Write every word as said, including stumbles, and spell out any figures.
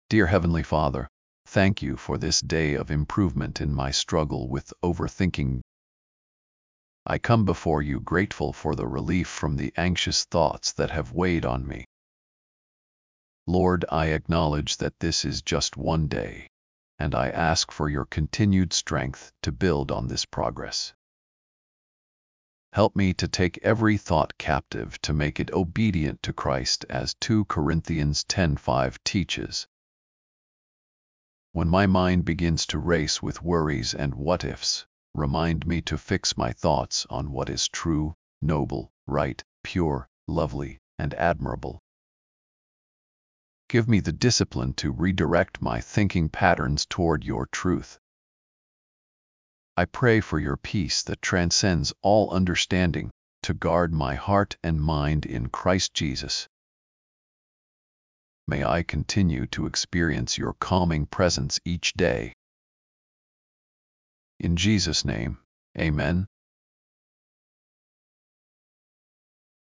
Dear Heavenly Father, thank you for this day of improvement in my struggle with overthinking. I come before you grateful for the relief from the anxious thoughts that have weighed on me. Lord, I acknowledge that this is just one day, and I ask for your continued strength to build on this progress. Help me to take every thought captive to make it obedient to Christ, as Second Corinthians ten five teaches. When my mind begins to race with worries and what-ifs, remind me to fix my thoughts on what is true, noble, right, pure, lovely, and admirable. Give me the discipline to redirect my thinking patterns toward your truth. I pray for your peace that transcends all understanding, to guard my heart and mind in Christ Jesus. May I continue to experience your calming presence each day. In Jesus' name, amen.